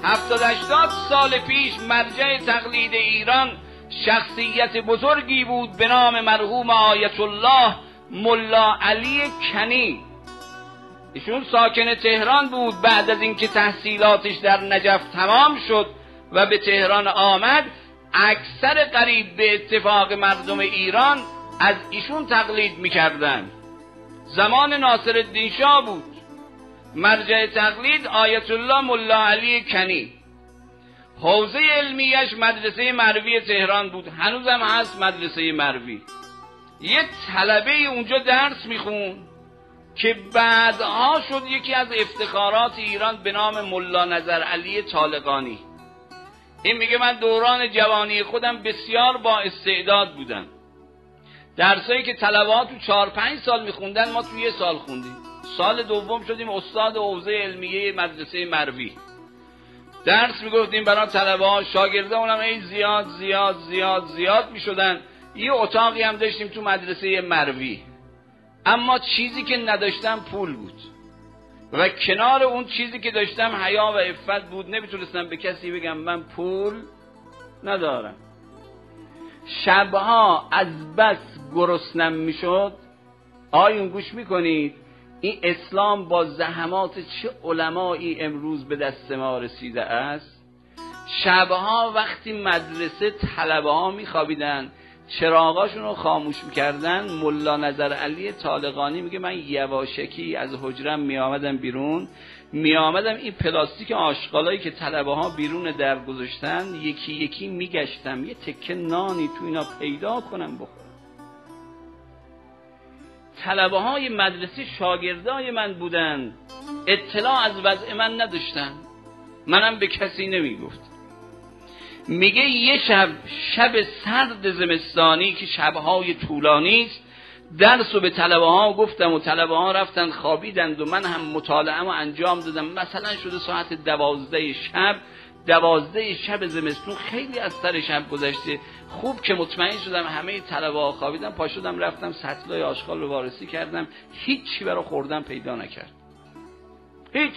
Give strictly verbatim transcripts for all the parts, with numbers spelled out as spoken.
هفتاد هشتاد سال پیش مرجع تقلید ایران شخصیت بزرگی بود به نام مرحوم آیت الله ملا علی کنی. ایشون ساکن تهران بود. بعد از اینکه تحصیلاتش در نجف تمام شد و به تهران آمد، اکثر قریب به اتفاق مردم ایران از ایشون تقلید میکردن. زمان ناصرالدین شاه بود. مرجع تقلید آیت الله ملا علی کنی. حوزه علمیش مدرسه مروی تهران بود، هنوزم هست مدرسه مروی. یه طلبه اونجا درس میخون که بعدها شد یکی از افتخارات ایران به نام ملا نظرعلی طالقانی. این میگه من دوران جوانی خودم بسیار با استعداد بودم. درسایی که طلبات تو چهار پنج سال میخوندن ما تو یه سال خوندیم. سال دوم شدیم استاد حوزه علمیه مدرسه مروی. درس میگفتیم برای طلبه ها، شاگرده اونم ای زیاد زیاد زیاد زیاد میشدن. یه اتاقی هم داشتیم تو مدرسه مروی، اما چیزی که نداشتم پول بود و کنار اون چیزی که داشتم حیا و عفت بود. نمیتونستم به کسی بگم من پول ندارم. شبها از بس گرسنم میشد. آیون گوش میکنید، این اسلام با زحمات چه علمایی امروز به دست ما رسیده است. شبها وقتی مدرسه طلبه ها میخوابیدن، چراغاشون رو خاموش میکردن، ملا نظرعلی طالقانی میگه من یواشکی از حجرم میآمدم بیرون، میآمدم این پلاستیک آشغالایی که طلبه ها بیرون در گذاشتن یکی یکی میگشتم یه تکه نانی تو اینا پیدا کنم بخورم. طلبه های مدرسه شاگردای من بودن، اطلاع از وضع من نداشتن، منم به کسی نمیگفت. میگه یه شب شب سرد زمستانی که شبهای طولانی است، درس رو به طلبه ها گفتم و طلبه ها رفتن خوابیدند و من هم مطالعه‌مو انجام دادم. مثلا شده ساعت دوازده شب، دوازده شب زمستون، خیلی از سر شب گذشته. خوب که مطمئن شدم همه طلبه ها خوابیدن، پا شدم رفتم سطلای آشغال رو وارسی کردم. هیچی برای خوردن پیدا نکرد، هیچ.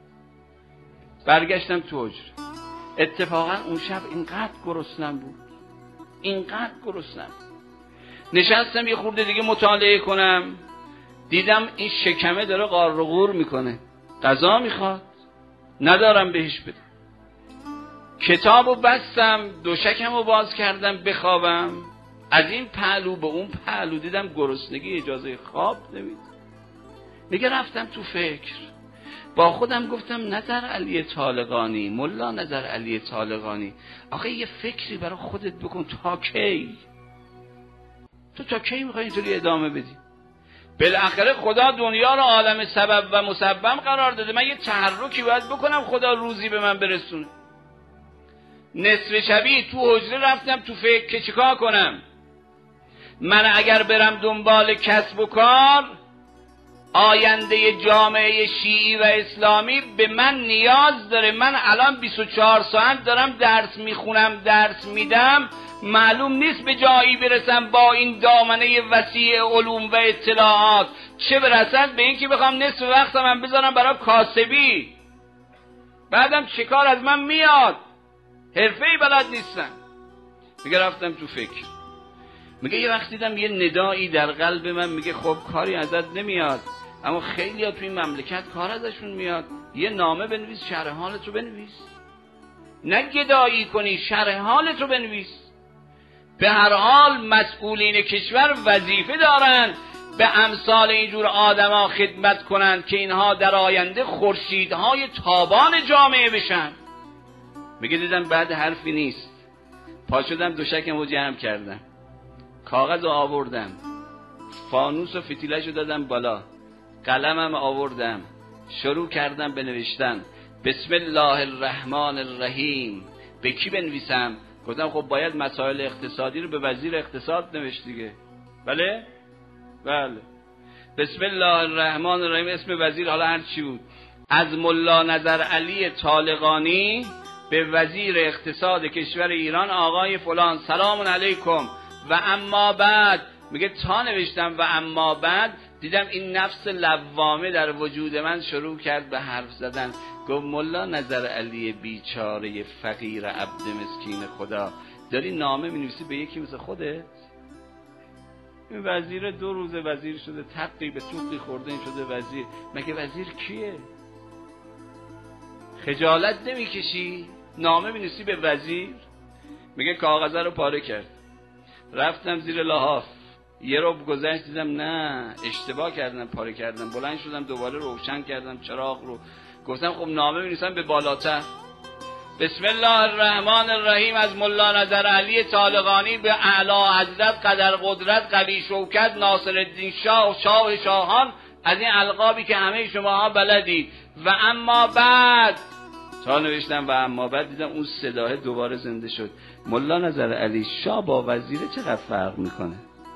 برگشتم تو حجره. اتفاقا اون شب اینقدر گرسنم بود، اینقدر گرسنم، نشستم یه خورده دیگه مطالعه کنم. دیدم این شکمه داره غار و غور میکنه، غذا میخواد، ندارم بهش بدم. کتابو بستم، دوشکمو باز کردم بخوابم. از این پهلو به اون پهلو دیدم گرسنگی اجازه خواب نمیده. میگه رفتم تو فکر، با خودم گفتم نظرعلی طالقانی، ملا نظرعلی طالقانی، آخه یه فکری برای خودت بکن. تا کی؟ تو تا کی میخوای اینطوری ادامه بدی؟ بالاخره خدا دنیا رو عالم سبب و مسبب قرار داده، من یه تحرکی باید بکنم خدا روزی به من برسونه. نصف شبی تو حجره رفتم تو فکر که چیکار کنم. من اگر برم دنبال کسب و کار، آینده جامعه شیعی و اسلامی به من نیاز داره. من الان بیست و چهار ساعت دارم درس میخونم، درس میدم، معلوم نیست به جایی برسم با این دامنه وسیع علوم و اطلاعات، چه برسد به این که بخوام نصف وقتم من بذارم برای کاسبی. بعدم چه کار از من میاد؟ حرفه‌ای بلد نیستم. میگه رفتم تو فکر. میگه یه وقت دیدم یه ندایی در قلب من میگه خب کاری ازت نمیاد، اما خیلی ها تو این مملکت کار ازشون میاد. یه نامه بنویس، شرح حالت رو بنویس، نه گدایی کنی، شرح حالت رو بنویس. به هر حال مسئولین کشور وظیفه دارن به امثال اینجور آدما خدمت کنن که اینها در آینده خورشیدهای تابان جامعه بشن. میگه دیدم بعد حرفی نیست. پا شدم دوشکم رو جمع کردم، کاغذ رو آوردم، فانوس و فتیلش رو دادم بالا، قلمم آوردم، شروع کردم به نوشتن. بسم الله الرحمن الرحیم. به کی بنویسم؟ گفتم خب باید مسائل اقتصادی رو به وزیر اقتصاد نوشت دیگه. بله؟ بله. بسم الله الرحمن الرحیم، اسم وزیر حالا هر چی بود، از ملا نظرعلی طالقانی به وزیر اقتصاد کشور ایران آقای فلان، سلام علیکم. و اما بعد، میگه تا نوشتم و اما بعد دیدم این نفس لوامه در وجود من شروع کرد به حرف زدن. گفت ملا نظر علی بیچاره فقیر عبد مسکین خدا، داری نامه می‌نویسی به یکی مثل خودت؟ این وزیر دو روزه وزیر شده، تقی به توقی خورده این شده وزیر. مگه وزیر کیه؟ خجالت نمیکشی؟ نامه می‌نویسی به وزیر؟ میگه کاغذه رو پاره کرد، رفتم زیر لحاف، یه رو گذشت دیدم نه اشتباه کردم، پاره کردم. بلند شدم دوباره روشن کردم چراغ رو، گفتم خب نامه می‌نویسم به بالاتر. بسم الله الرحمن الرحیم از ملا نظر علی طالقانی به اعلی حضرت قدر قدرت قوی شوکت ناصرالدین شاه و شاه شاهان، از این القابی که همه شماها بلدید. و اما بعد تا نوشتم و اما بعد دیدم اون صداه دوباره زنده شد. ملا نظر علی شاه با وزیر چقدر فرق میکنه؟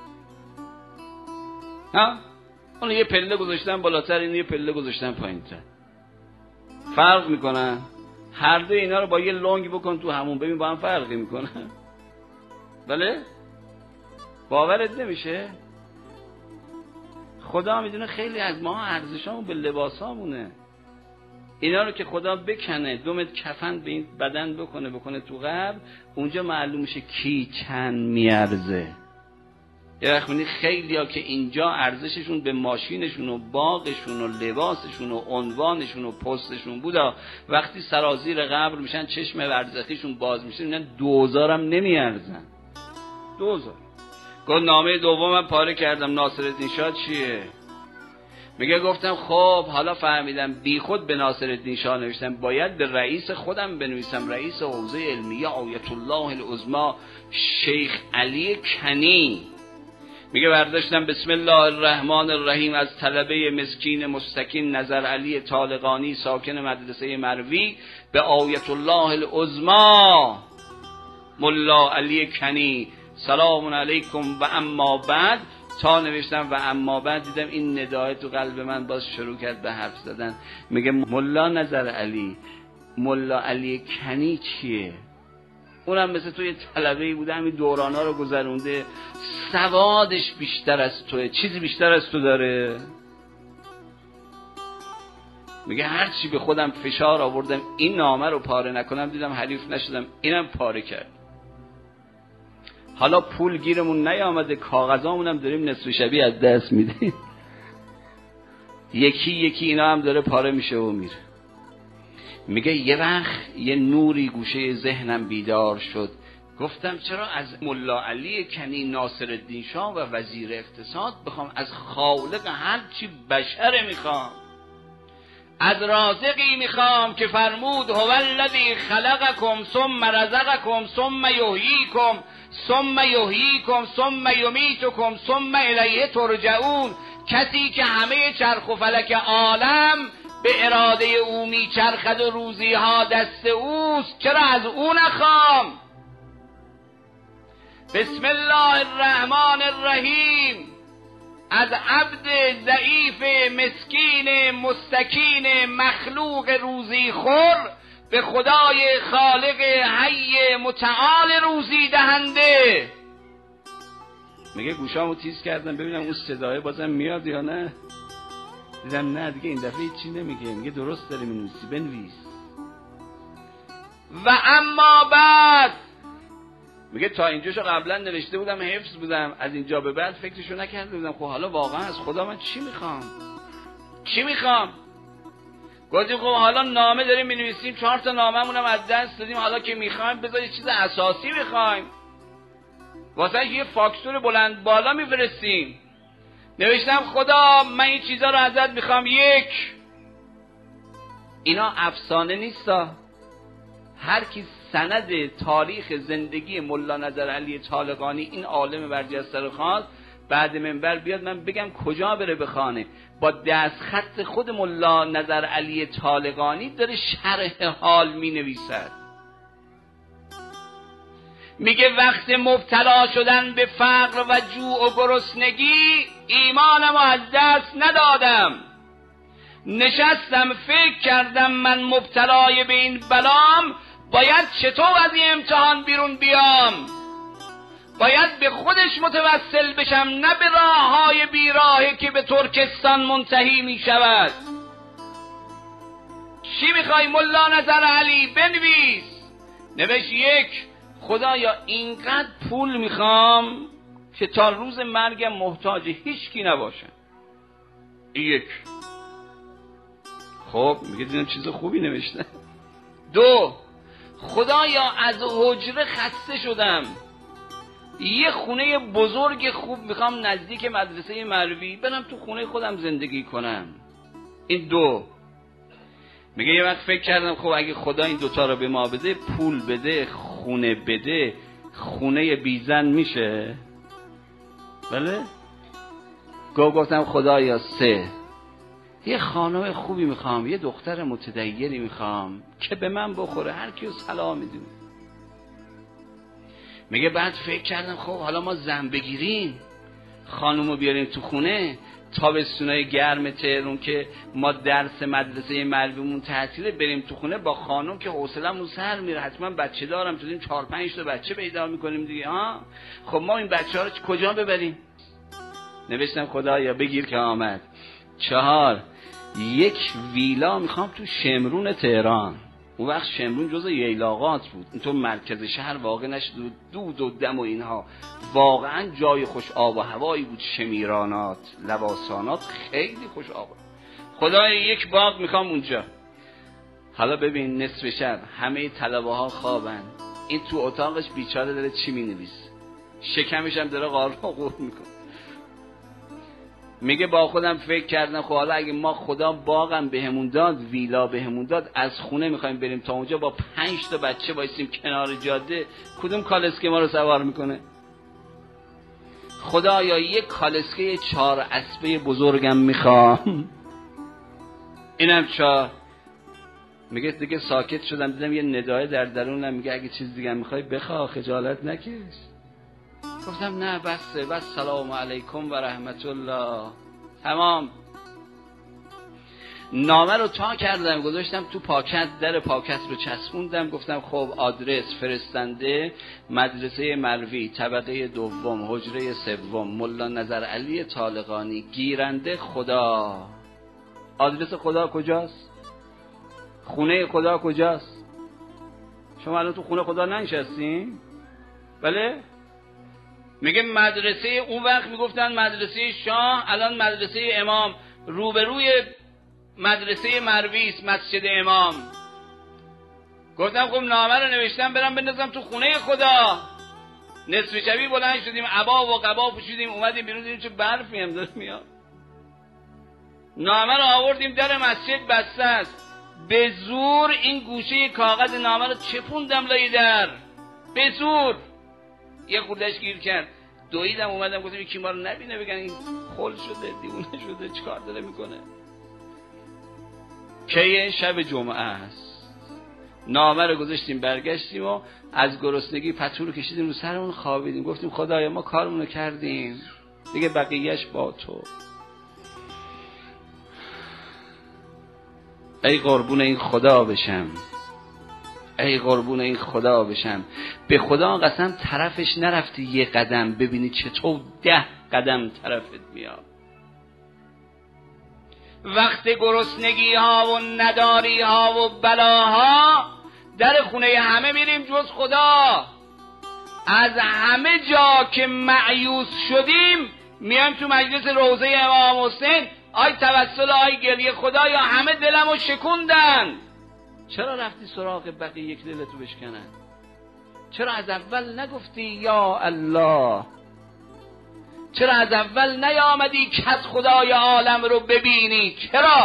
ها؟ اون یه پله گذاشتن بالاتر، این یه پله گذاشتن پایین‌تر. فرق میکنن؟ هر دو اینا رو با یه لنگ بکن تو همون ببین با هم فرقی میکنن. بله؟ باورت نمیشه؟ خدا میدونه خیلی از ما ارزشامون به لباسامونه. اینا رو که خدا بکنه دومت کفن به این بدن بکنه بکنه تو قبر، اونجا معلوم میشه کی چند میارزه. یه وقت می‌بینی خیلیا که اینجا ارزششون به ماشینشون و باغشون و لباسشون و عنوانشون و پستشون بودا، وقتی سرازیر قبر میشن چشم ورزخیشون باز میشه میبینن دوزار هم نمیارزن. دوزار. گفت نامه دومم پاره کردم. ناصرالدین شاه چیه؟ میگه گفتم خب حالا فهمیدم، بی خود به ناصرالدین شاه نوشتم، باید به رئیس خودم بنویسم، رئیس حوزه علمیه آیت الله العظما شیخ علی کنی. میگه برداشتم بسم الله الرحمن الرحیم از طلبه مسکین مستکین نظر علی طالقانی ساکن مدرسه مروی به آیت الله العظما ملا علی کنی سلام علیکم و اما بعد تا نوشتم و اما بعد دیدم این ندای تو قلب من باز شروع کرد به حرف زدن. میگه ملا نظر علی، ملا علی کنی چیه؟ اونم مثل توی طلبه‌ای بوده، همین دورانا رو گذرونده، سوادش بیشتر از توه. چیزی بیشتر از تو داره؟ میگه هرچی به خودم فشار آوردم این نامه رو پاره نکنم، دیدم حریف نشدم، اینم پاره کرد. حالا پول گیرمون نیامده، کاغذامونم داریم نصف شبی از دست میدیم. یکی یکی اینا هم داره پاره میشه و میره. میگه یه وقت یه نوری گوشه ذهنم بیدار شد، گفتم چرا از ملا علی کنی ناصرالدین شاه و وزیر اقتصاد بخوام از خالق هر چی بشر میخوام، از رازقی میخوام که فرمود هو الذی خلقکم ثم رزقکم ثم یحییکم ثم یحییکم ثم یمیتکم ثم الیه ترجعون. کسی که همه چرخ و فلک عالم به اراده او میچرخد و روزی ها دست اوست، چرا از او نخوام؟ بسم الله الرحمن الرحیم از عبد ضعیف مسکین مستکین مخلوق روزی خور به خدای خالق حی متعال روزی دهنده. میگه گوشامو تیز کردم ببینم اون صدای بازم میاد یا نه. دیدم نه دیگه این دفعه چی نمیگه. میگه درست داری مینویسی، بنویس. و اما بعد میگه تا اینجاشو قبلا نوشته بودم حفظ بودم، از اینجا به بعد فکرشو نکرده بودم. خب حالا واقعا از خدا من چی میخوام؟ چی میخوام؟ گفتیم خب حالا نامه داریم مینویسیم، چهار تا نامه‌مون هم از دست دادیم، حالا که میخوایم بذار یه چیز اساسی میخوایم، واسه یه فاکتور بلند بالا میفرستیم. نوشتم خدا من این چیزا رو ازت میخوام. یک، اینا افسانه نیستا، هر کی سند تاریخ زندگی ملا نظر علی طالقانی این عالم برجسته رو خواست بعد منبر بیاد من بگم کجا بره بخونه. با دست خط خود ملا نظر علی طالقانی داره شرح حال می نویسد. میگه وقت مبتلا شدن به فقر و جوع و گرسنگی ایمانم از دست ندادم، نشستم فکر کردم من مبتلای به این بلام باید چطور از این امتحان بیرون بیام، باید به خودش متوسل بشم نه به راه های بیراهی که به ترکستان منتهی می شود. چی میخوای ملا نظر علی؟ بنویس. نوشت یک، خدایا اینقدر پول میخوام که تا روز مرگم محتاج هیچ کی نباشم. یک. خب میگه دیدم چیز خوبی نوشته. دو، خدایا از حجره خسته شدم، یه خونه بزرگ خوب میخوام نزدیک مدرسه مروی، برم تو خونه خودم زندگی کنم. این دو. میگه یه وقت فکر کردم خب اگه خدا این دوتا رو به ما بده، پول بده، خونه بده، خونه بیزن میشه؟ بله؟ گو گفتم خدایا سه، یه خانم خوبی میخوام، یه دختر متدینی میخوام که به من بخوره، هر کیو سلام میدونه. میگه بعد فکر کردم خب حالا ما زن بگیریم، خانومو بیاریم تو خونه، تابستونای گرم تهرون که ما درس مدرسه مرویمون تعطیله، بریم تو خونه با خانم که حوصله‌مون سر میره، حتما بچه دارم شدیم، چهار پنج تا بچه پیدا میکنیم دیگه ها. خب ما این بچه ها رو کجا ببریم؟ نوشتم خدایا بگیر که آمد. چهار، یک ویلا میخوام تو شمرون تهران. اون وقت شمرون جزء ییلاقات بود، این تو مرکز شهر واقع نشد، دود و دم و اینها، واقعا جای خوش آب و هوایی بود، شمیرانات، لواسانات خیلی خوش آب. خدای یک باغ میخوام اونجا. حالا ببین نصف شب همه طلبه ها خوابن، این تو اتاقش بیچاره داره چی مینویسه، شکمش هم داره قار قور میکنه. میگه با خودم فکر کردم خب حالا اگه ما خدا باغم بهمون داد، ویلا بهمون داد، از خونه میخوایم بریم تا اونجا با پنج تا بچه وایسیم کنار جاده، کدوم کالسکه ما رو سوار میکنه؟ خدایا یک کالسکه چهار اسبه بزرگم میخوام. اینم چهار. میگه دیگه ساکت شدم، دیدم یه ندای در درونم میگه اگه چیز دیگه میخوای بخواه، خجالت نکش. گفتم نه بسه، بس سلام علیکم و رحمت الله، تمام. نامه رو تا کردم گذاشتم تو پاکت، در پاکت رو چسبوندم، گفتم خب آدرس فرستنده مدرسه مروی، طبقه دوم، حجره سوم، ملا نظر علی طالقانی، گیرنده خدا. آدرس خدا کجاست؟ خونه خدا کجاست؟ شما الان تو خونه خدا ننشستین؟ بله؟ میگه مدرسه، اون وقت میگفتن مدرسه شاه، الان مدرسه امام، روبروی مدرسه مرویست، مسجد امام. گفتم خب نامه رو نوشتم برم بندازم تو خونه خدا. نصف شبی بلند شدیم، عبا و قبا پوشیدیم، اومدیم بیرون، دیدیم چه برفی هم داره میاد. نامه رو آوردیم در مسجد بسته است، به زور این گوشه کاغذ نامه رو چپوندم لای در، به زور. یه خوردش گیر کرد، دویدم اومدم گفتم یکی ما رو نبینه بگن این خل شده، دیوونه شده، چیکار داره میکنه. که شب جمعه است، نامه رو گذاشتیم برگشتیم و از گرسنگی پتو رو کشیدیم رو سرمون خوابیدیم. گفتیم خدایا ما کارمون رو کردیم دیگه، بقیهش با تو. ای قربون این خدا بشم، ای قربون این خدا بشم، به خدا قسم طرفش نرفتی یه قدم، ببینی چطور ده قدم طرفت میاد. وقت گرسنگی ها و نداری ها و بلاها، در خونه همه میریم جز خدا. از همه جا که مایوس شدیم میایم تو مجلس روضه امام حسین، آی توسل، آی گریه، خدایا همه دلمو شکوندن. چرا رفتی سراغ بقیه یک دلتو بشکنن؟ چرا از اول نگفتی یا الله؟ چرا از اول نیامدی که از خدای عالم رو ببینی؟ چرا؟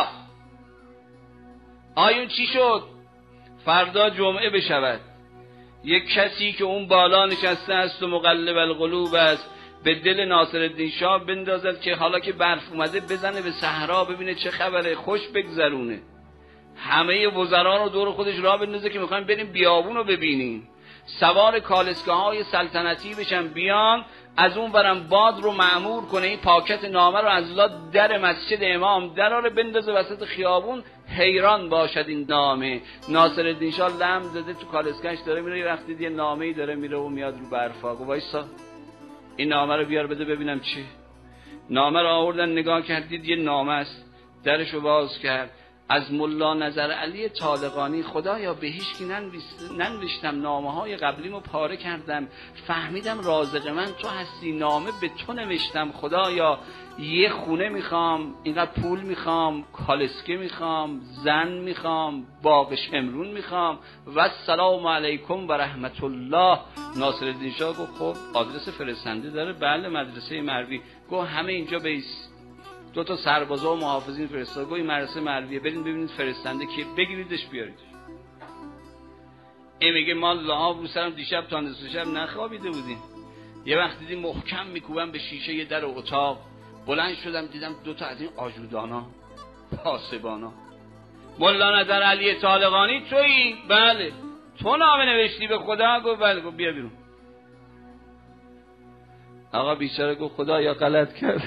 آیون چی شد؟ فردا جمعه بشود، یک کسی که اون بالا نشسته است و مقلب القلوب است، به دل ناصرالدین شاه بندازد که حالا که برف اومده بزنه به صحرا ببینه چه خبره، خوش بگذرونه. همه وزرا رو دور خودش راه بندازه که میخوایم بریم بیابون رو ببینیم، سوار کالسکه های سلطنتی بشن، بیان از اون برم باد رو معمور کنه، این پاکت نامه رو از لا در مسجد امام دراره بندازه وسط خیابون، حیران باشد این نامه. ناصرالدین شاه لم زده تو کالسکهش داره میره، وقتی یه نامه‌ای داره میره و میاد رو برفا، گفت وایسا این نامه رو بیار بده ببینم چی. نامه رو آوردن نگاه کردید، یه نامه است، درشو باز کرد، از ملا نظرعلی طالقانی خدایا به هیچ کی ننوشتم، نامه های قبلیمو پاره کردم، فهمیدم رازق من تو هستی، نامه به تو نوشتم، خدایا یه خونه میخوام، اینقدر پول میخوام، کالسکه میخوام، زن میخوام، باغ شمرون میخوام و السلام علیکم و رحمت الله. ناصرالدین شاه گفت خب آدرس فرستنده داره؟ بله مدرسه مروی. گفت همه اینجا بیس، دو تا سربازا و محافظین فرستاد. گفت این مدرسه مرویه، برید ببینید فرستنده کیه، بگیریدش بیاریدش. این میگه ما لحاف رو سرم دیشب تا نصف شب نخوابیده بودیم، یه وقت دیدیم محکم میکوبم به شیشه یه در اتاق، بلند شدم دیدم دو تا از این آجودانا پاسبانا. ملا نظرعلی طالقانی تویی؟ بله. تو نامه نوشتی به خدا؟ گفت بله. گفت بیا بیرون. آقا بیچاره گفت خدا یا غلط کرد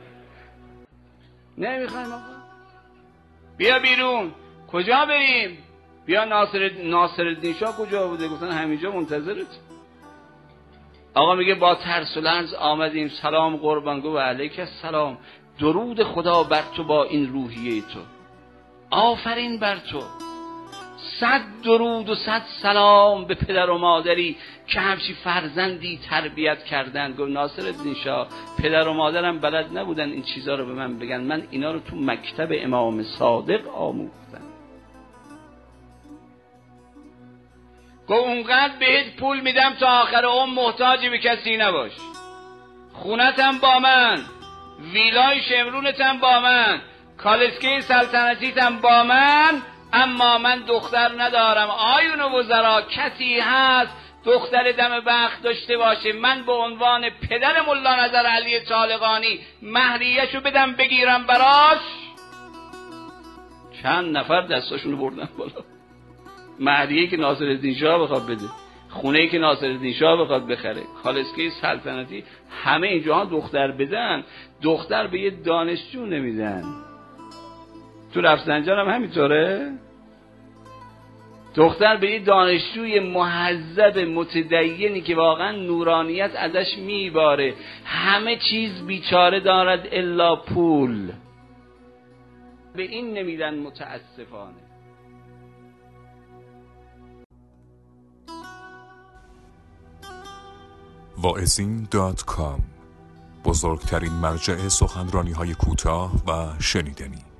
نمیخوایم آقا، بیا بیرون. کجا بریم؟ بیا ناصر ناصرالدین شاه کجا بوده؟ گفتن همینجا منتظرت. آقا میگه با ترس و لرز آمدیم، سلام قربان. گفت و علیک السلام، درود خدا بر تو با این روحیه تو، آفرین بر تو، صد درود و صد سلام به پدر و مادری که همچی فرزندی تربیت کردن. گفت ناصرالدین شاه پدر و مادرم بلد نبودن این چیزا رو به من بگن، من اینا رو تو مکتب امام صادق آموختم. گفت اونقدر بهت پول میدم تا آخر عمر محتاجی به کسی نباش، خونتم با من، ویلای شمرونتم با من، کالسکه سلطنتیتم با من، اما من دختر ندارم. آیون وزرا کسی هست دختر دم بخت داشته باشه من به عنوان پدر ملا نظرعلی طالقانی مهریه‌شو بدم بگیرم براش؟ چند نفر دستاشونو بردن بالا. مهریه‌ای که ناصرالدین شاه بخواد بده، خونه‌ای که ناصرالدین شاه بخواد بخره، کالسکه سلطنتی، همه اینجاها دختر بدن، دختر به یه دانشجو نمیدن. تو رفسنجان هم همینطوره، دختر به یه دانشجوی مهذب متدینی که واقعا نورانیت ازش میباره. همه چیز بیچاره دارد الا پول، به این نمیدن متاسفانه. واعظین دات کام، بزرگترین مرجع سخنرانی های کوتاه و شنیدنی.